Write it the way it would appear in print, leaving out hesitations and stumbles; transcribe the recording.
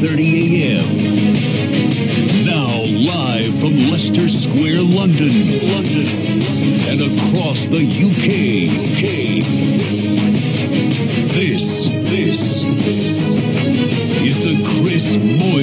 6:30 a.m. Now live from Leicester Square, London, and across the UK. This is the Chris Moyles